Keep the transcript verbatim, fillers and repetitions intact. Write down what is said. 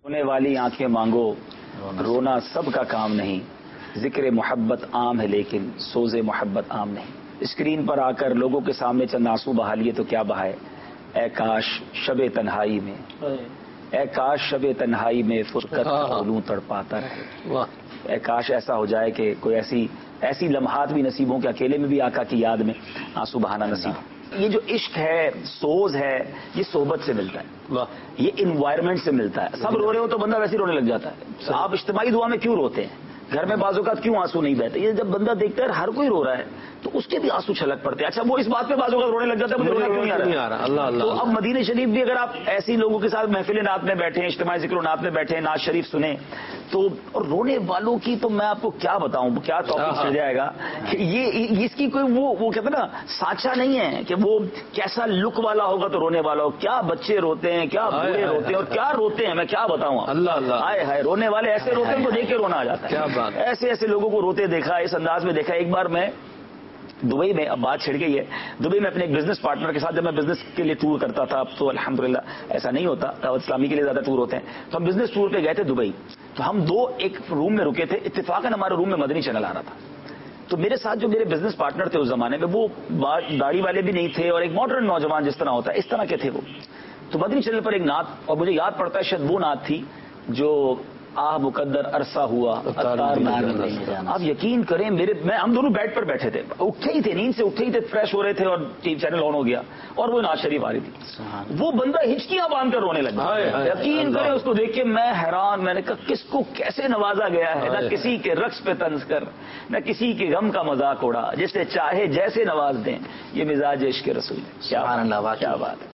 رونے والی آنکھیں مانگو، رونا سب کا کام نہیں، ذکر محبت عام ہے لیکن سوز محبت عام نہیں۔ اسکرین پر آ کر لوگوں کے سامنے چند آنسو بہا لیے تو کیا بہائے، اے کاش شب تنہائی میں، اے کاش شب تنہائی میں فرقت علوں تڑپاتا رہے۔ اے کاش ایسا ہو جائے کہ کوئی ایسی ایسی لمحات بھی نصیب ہوں کہ اکیلے میں بھی آقا کی یاد میں آنسو بہانا نصیب ہو۔ یہ جو عشق ہے، سوز ہے، یہ صحبت سے ملتا ہے، یہ انوائرمنٹ سے ملتا ہے۔ سب رو رہے ہو تو بندہ ویسے رونے لگ جاتا ہے۔ آپ اجتماعی دعا میں کیوں روتے ہیں؟ گھر میں بعض اوقات کیوں آنسو نہیں بہتے؟ یہ جب بندہ دیکھتا ہے ہر کوئی رو رہا ہے تو اس کے بھی آنسو چھلک پڑتے ہیں۔ اچھا وہ اس بات پہ بعض اوقات رونے لگ جاتا ہے مجھے رونا کیوں نہیں آ رہا؟ اللہ اللہ۔ تو اب مدینہ شریف بھی اگر آپ ایسی لوگوں کے ساتھ محفل نعت میں بیٹھے ہیں، اجتماعی ذکر و نعت میں بیٹھے ہیں، نعت شریف سنیں تو اور رونے والوں کی تو میں آپ کو کیا بتاؤں، کیا ٹاپک چل جائے گا کہ یہ اس کی کوئی وہ وہ کہتے ہیں نا سانچا نہیں ہے کہ وہ کیسا لک والا ہوگا تو رونے والا ہو۔ کیا بچے روتے ہیں، کیا بوڑھے روتے ہیں اور کیا روتے ہیں میں کیا بتاؤں۔ اللہ اللہ، ہائے ہائے، رونے والے ایسے روتے ہیں تو دیکھ کے رونا آ جاتا ہے۔ کیا بات، ایسے ایسے لوگوں کو روتے دیکھا، اس انداز میں دیکھا۔ ایک بار میں دبئی میں، اب بات چھڑ گئی ہے، دبئی میں اپنے ایک بزنس پارٹنر کے ساتھ جب میں بزنس کے لیے ٹور کرتا تھا، اب تو الحمدللہ ایسا نہیں ہوتا، دعوت اسلامی کے لیے زیادہ ٹور ہوتے ہیں، تو ہم بزنس ٹور پہ گئے تھے دبئی۔ تو ہم دو ایک روم میں رکے تھے، اتفاقاً ہمارے روم میں مدنی چینل آ رہا تھا۔ تو میرے ساتھ جو میرے بزنس پارٹنر تھے اس زمانے میں، وہ داڑھی والے بھی نہیں تھے اور ایک ماڈرن نوجوان جس طرح ہوتا ہے اس طرح کے تھے وہ۔ تو مدنی چینل پر ایک نعت، اور مجھے یاد پڑتا ہے شاید وہ نعت تھی جو آہ مقدر عرصہ ہوا اتار نہیں۔ آپ یقین کریں میرے میں ہم دونوں بیڈ پر بیٹھے تھے، اٹھے ہی تھے، نیند سے اٹھے ہی تھے، فریش ہو رہے تھے اور ٹی وی چینل آن ہو گیا اور وہ نعت شریف آ رہی تھی۔ وہ بندہ ہچکیاں باندھ کر رونے لگا۔ یقین کریں اس کو دیکھ کے میں حیران، میں نے کہا کس کو کیسے نوازا گیا ہے، نہ کسی کے رقص پہ طنز کر، نہ کسی کے غم کا مذاق اڑا، جسے چاہے جیسے نواز دیں، یہ مزاج عشق رسول ہے۔ کیا بات ہے۔